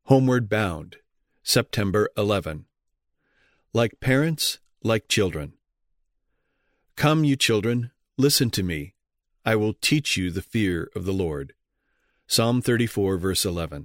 Homeward Bound, September 11. Like parents, like children. Come, you children, listen to me. I will teach you the fear of the Lord. Psalm 34, verse 11.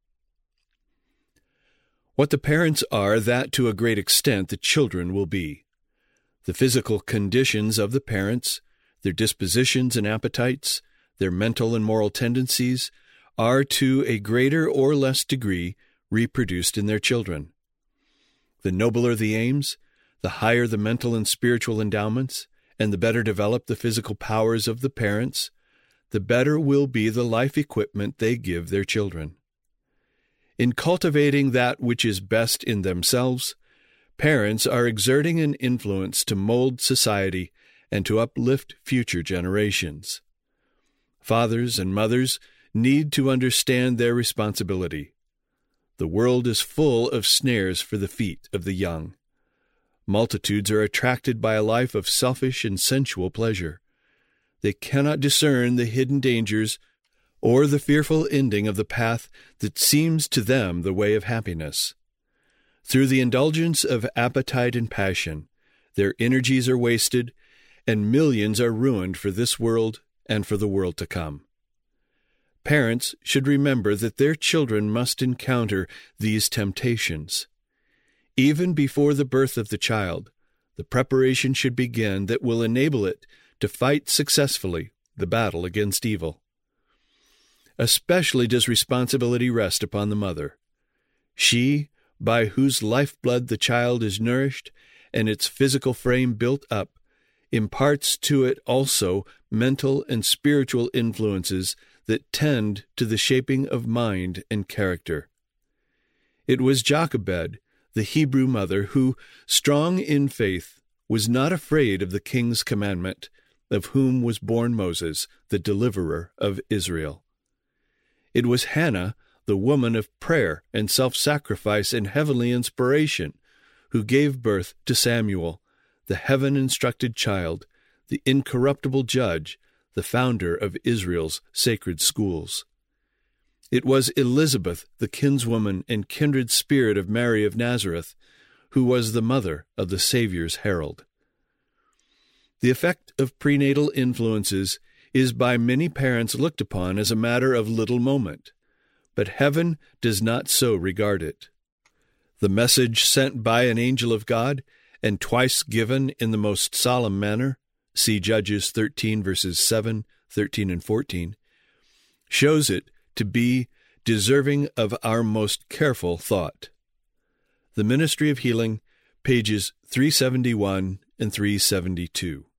What the parents are, that to a great extent the children will be. The physical conditions of the parents, their dispositions and appetites, their mental and moral tendencies, are to a greater or less degree reproduced in their children. The nobler the aims, the higher the mental and spiritual endowments, and the better developed the physical powers of the parents, the better will be the life equipment they give their children. In cultivating that which is best in themselves, parents are exerting an influence to mold society and to uplift future generations. Fathers and mothers need to understand their responsibility. The world is full of snares for the feet of the young. Multitudes are attracted by a life of selfish and sensual pleasure. They cannot discern the hidden dangers or the fearful ending of the path that seems to them the way of happiness. Through the indulgence of appetite and passion, their energies are wasted, and millions are ruined for this world and for the world to come. Parents should remember that their children must encounter these temptations. Even before the birth of the child, the preparation should begin that will enable it to fight successfully the battle against evil. Especially does responsibility rest upon the mother. She, by whose lifeblood the child is nourished and its physical frame built up, imparts to it also mental and spiritual influences that tend to the shaping of mind and character. It was Jochebed, the Hebrew mother, who, strong in faith, was not afraid of the king's commandment, of whom was born Moses, the deliverer of Israel. It was Hannah, the woman of prayer and self-sacrifice and heavenly inspiration, who gave birth to Samuel, the heaven-instructed child, the incorruptible judge, the founder of Israel's sacred schools. It was Elizabeth, the kinswoman and kindred spirit of Mary of Nazareth, who was the mother of the Savior's herald. The effect of prenatal influences is by many parents looked upon as a matter of little moment, but heaven does not so regard it. The message sent by an angel of God, and twice given in the most solemn manner, see Judges 13, verses 7, 13, and 14, shows it to be deserving of our most careful thought. The Ministry of Healing, pages 371 and 372.